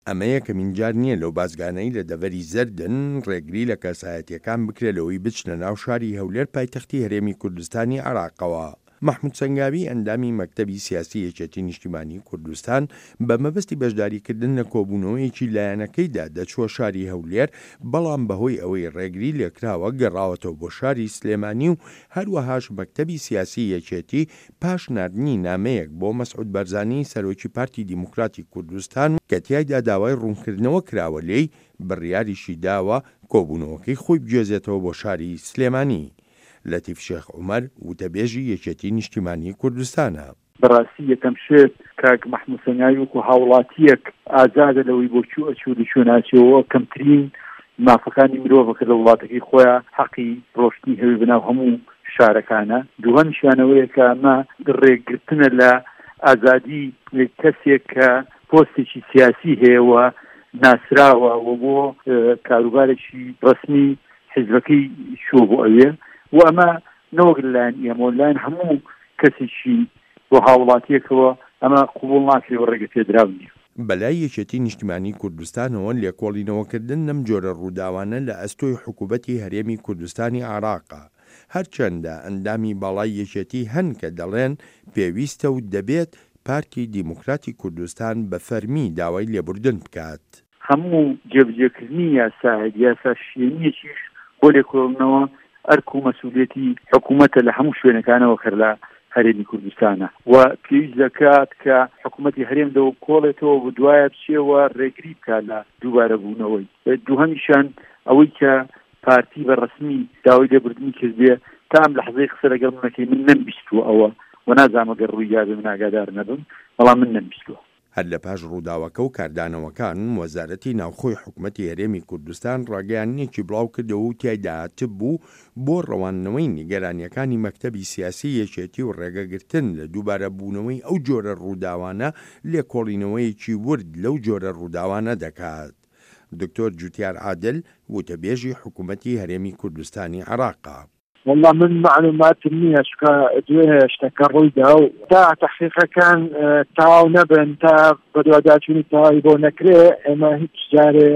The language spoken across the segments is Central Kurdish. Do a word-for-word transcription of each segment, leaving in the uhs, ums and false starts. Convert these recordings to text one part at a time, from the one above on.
ئەمە یەکەمین جار نییە لەو بازگانەی لە دەڤەری زەردن ڕێگری لە کەسایەتیەکان بکرێتەوەی بچنە ناو شاری هەولێر پایتەختی هەرێمی کوردستانی عێراقەوە. محمود سەنگاوی ئەندامی مەکتەبی سیاسی یەکێتی نیشتیمانی کوردستان بە مەبەستی بەشداریکردن لە کۆبوونەوەیەکی لایەنەکەیدا دەچووە شاری هەولێر، بەڵام بەهۆی ئەوەی ڕێگری لێکراوە گەڕاوەتەوە بۆ شاری سلێمانی و هەروەهاش مەکتەبی سیاسی یەکێتی پاش ناردنی نامەیەک بۆ مەسعود بەرزانی سەرۆکی پارتی دیموکراتی کوردستان کە تیایدا داوای ڕوونکردنەوە کراوە لێی بڕیاریشی داوە کۆبوونەوەکەی خۆی بگوێزێتەوە بۆ شاری سلێمانی. لەتیف شێخ عومەر وتەبێژی یەکێتی نیشتیمانی کوردستانە. بەڕاستی یەکەم شێت کاک محمود سەنگاوی وەکو هاوڵاتیەک ئازادە لەوەی بۆ چوو ئەچوو لەچوو ناچێەوە کەمترین مافەکانی مرۆڤەکە لە وڵاتەکەی خۆیان حەقی ڕۆشتنی هەوی بەناو هەموو شارەکانە. دووهەمیشیانەوەیە کە ئەمە ڕێگرتنە لە ئازادی کەسێک کە پۆستێکی سیاسی هەیەوە ناسراوە و بۆ کاروبارێکی ڕسمی حیزبەکەی شۆ بۆ ئەوێ و ئەمە نەوەک لەلایەن ئێمە لەلایەن هەموو کەسێکی بۆ هاوڵاتیەکەوە ئەمە قبوڵ ناکرێەوە ڕێگە پێدراو نیە. بەلای یەکێتی نیشتیمانی کوردستانەوە لێکۆڵینەوەکردن لەم جۆرە ڕووداوانە لە ئەستۆی حکوومەتی هەرێمی کوردستانی عێراقا، هەرچەندە ئەندامی باڵای یەکێتی هەن کە دەڵێن پێویستە و دەبێت پارتی دیموکراتی کوردستان بە فەرمی داوای لێبوردن بکات. هەموو جێبجێکردنی یاساهێد یاسا شوێنیەکیش بۆ لێکۆڵینەوە ئەرک و مەسئولیەتی حکوومەتە لە هەموو شوێنەکانەوە کە لە هەرێمی کوردستانە و پێویست دەکات کە حکوومەتی هەرێمدەوە کۆڵێتەوە بە دوایە بچێەوە ڕێگری بکات لە دووبارە بوونەوەی. دووهەمیشان ئەوەی کە پارتی بە ڕسمی داوای لێبوردنی کردبێ تا ئەم لەحزەی قسە لەگەڵ منەکەی من نەمبیستووە ئەوە و نازانم ئەگەر ڕووی یابێ من ئاگادار نەبم، بەڵام من نەمبیستووە. هەر لە پاش ڕووداوەکە و کاردانەوەکان وەزارەتی ناوخۆی حکوومەتی هەرێمی کوردستان ڕاگەیانیەکی بڵاو کردەوە و تیایدا هاتب بوو بۆ ڕەوانەوەی نیگەرانیەکانی مەکتەبی سیاسی یەکێتی و ڕێگەگرتن لە دووبارە بوونەوەی ئەو جۆرە ڕووداوانە لێکۆڵینەوەیەکی ورد لەو جۆرە ڕووداوانە دەکات. دکتۆر جوتیار عادل وتەبێژی حکوومەتی هەرێمی کوردستانی عێراقا. والله من معلوماتم نییە چکە دوێ شتەکە ڕوویدا و تا تەحقیقەکان تەواو نەبن تا بەدواداچوونی تەواوی بۆ نەکرێ ئێمە هیچ جارێ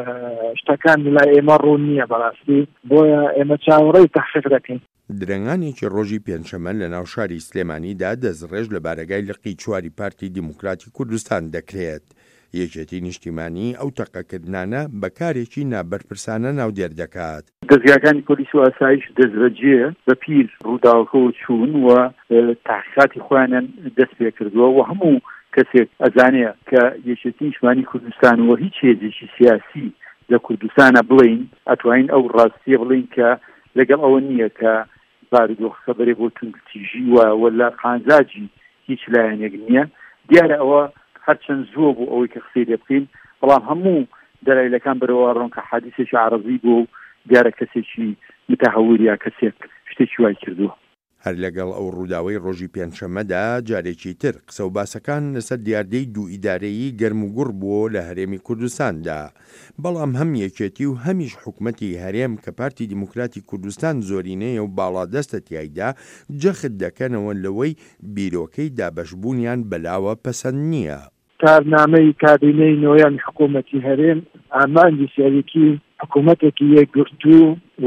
شتەکان لای ئێمە ڕوون نییە بەڕاستی، بۆیە ئێمە چاوەڕێی تەحقیق دەکەین. درەنگانێکی ڕۆژی پێنجشەمە لە ناو شاری سلێمانیدا دەستڕێژ لە بارەگای لقی چواری پارتی دیموکراتی کوردستان دەکرێت. یەکێتی نیشتیمانی ئەو تەقەکردانە بەکارێکی نابەرپرسانە ناودێر دەکات. دەستگاکانی پۆلیس و ئاسایش دەستبەجێ بە پیر ڕووداوەکەەوە چوون و تحقیقاتی خۆیانیان دەست پێ کردووە و هەموو کەسێک ئەزانەیە کە یەکێتی نیشتیمانی کوردستان و هیچ هێزێکی سیاسی لە کوردستانە بڵین ئەتوانین ئەو ڕاستیە بڵین کە لەگەڵ ئەوە نییە کە بارودۆخەکە بەرێ بۆ تونگتیژی وە وەلا قانزاجی هیچ لایەنێک نییە. دیارە ئەوە هەرچەند زۆر بوو ئەوەی کە قسەی لێ بکەین، بەڵام هەموو دەلایلەکان بەرەوە ڕۆن کە حادیثێکی عەرەضی بوو دیارە کەسێکی متەهەور یا کەسێک شتێکی وای کردووە. هەر لەگەڵ ئەو ڕووداوەی ڕۆژی پێنجشەمەدا جارێکی تر قسە و باسەکان لەسەر دیاردەی دوو ئیدارەیی گەرم و گوڕ بووە لە هەرێمی کوردستاندا، بەڵام هەم یەکێتی و هەمیش حکوومەتی هەرێم کە پارتی دیموکراتی کوردستان زۆرینەیە و باڵادەستە تیایدا جەخت دەکەنەوە لەوەی بیرۆکەی دابەشبوونیان بەلاوە پەسەند نییە. کارنامەی کابینەی نۆیان حکوومەتی هەرێم ئامانجی سەرەکی حکوومەتێکی یەکگرتوو و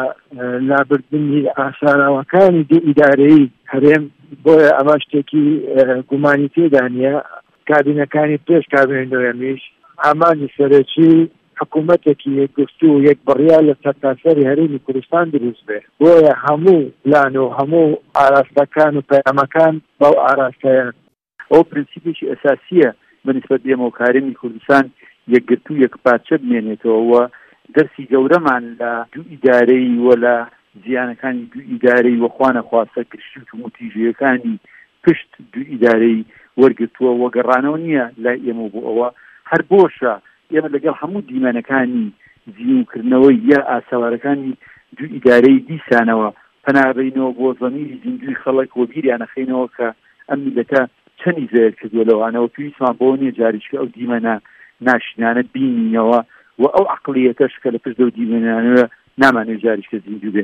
لابردنی ئاساراوەکانی دوو ئیدارەیی هەرێم، بۆیە ئەمە شتێکی گومانی تێدا نیە. کابینەکانی پێش کابینەی نۆیەمیش ئامانجی سەرەکی حکوومەتێکی یەکگرتوو و یەک بڕیار لە سەرتاسەری هەرێمی کوردستان دروست بێ، بۆیە هەموو پلان و هەموو ئاراستەکان و پەیامەکان بەو ئاراستەیان. ئەو پرینسیپێکی ئەساسیە بەنسبەت بێمە و هەرێمی کوردستان یەکگرتوو یەکپارچە بمێنێتەوە و دەرسی گەورەمان لە دوو ئیدارەی و لە زیانەکانی دوو ئیدارەی وەخوانە خواستە گرشت و موتیژەکانی پشت دوو ئیدارەی وەرگرتووە و گەڕانەوە نییە لای ئێمە بۆ ئەوە هەر بۆشە ئێمە لەگەڵ هەموو دیمەنەکانی زیینکردنەوەی یا ئاساوارەکانی دوو ئیدارەی دیسانەوە پەنابەینەوە بۆ زەمیری زیندوی خەڵک و بیریانەخەینەوە کە ئەم میلەتە چەندی زێر کردووە لەوانەوە پێویستمان بۆ نییە جاریشکە ئەو دیمەنە ناشنانە بینینەوە و ئەو عەقڵیەتەش کە لە پشت ئەو دیمەنانەوە نامانێت جاریشکە زیندوو بێتەوە.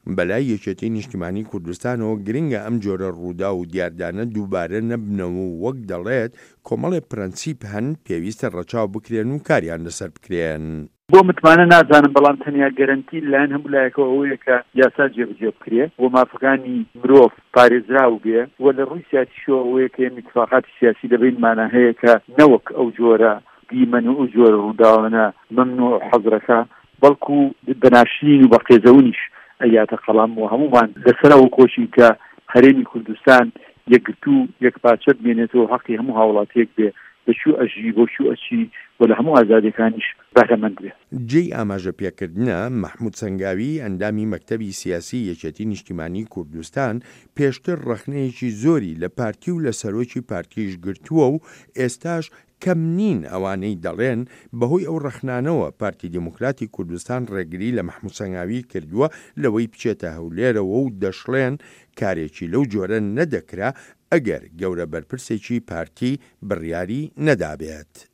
بەلای یەکێتی نیشتیمانی کوردستانەوە گرنگە ئەم جۆرە ڕوودا و دیاردانە دووبارە نەبنەوە و وەک دەڵێت کۆمەڵێ پرەنسیپ هەن پێویستە ڕەچاو بکرێن و کاریان لەسەر بکرێن. بۆ متمانە نازانم بەڵام تەنیا گەرنتی لایەن هەموو لایەکەوە ئەوەیە کە یاسا جێبەجێ بکرێ بۆ مافەکانی مرۆڤ پارێزراو بێ و لە ڕووی سیاسیشەوە ئەوەیە کە اتفاقاتی سیاسی دەبینمانە هەیە کە نەوەک ئەو جۆرە دیمەن و ئەو جۆرە ڕووداوانە مەمنوع حەزرەکە بەڵکو بەناشرین و بە قێزەونیش ئەیاتە قەڵام و هەمومان لەسەرەوە کۆشین کە هەرێمی کوردستان یەکگرتو یەکپارچە بمێنێتەوە حەقی هەموو هاوڵاتیەک بێ بەشو ئەژی بۆ شو ئەچی و لە هەموو ئازادیەکانیش بەهرەمەند بێ. جێی ئاماژە پێکردنە مەحموود سەنگاوی ئەندامی مەکتەبی سیاسی یەکێتی نیشتیمانی کوردستان پێشتر ڕەخنەیەکی زۆری لە پارتی و لە سەرۆکی پارتیش گرتووە و ئێستاش کەم نین ئەوانەی دەڵێن بەهۆی ئەو ڕەخنانەوە پارتی دموکراتی کوردستان ڕێگری لە مەحموود سەنگاوی کردووە لەوەی بچێتە هەولێرەوە و دەشڵێن کارێکی لەو جۆرە نەدەکرا ئەگەر گەورە بەرپرسێکی پارتی بڕیاری نەدابێت.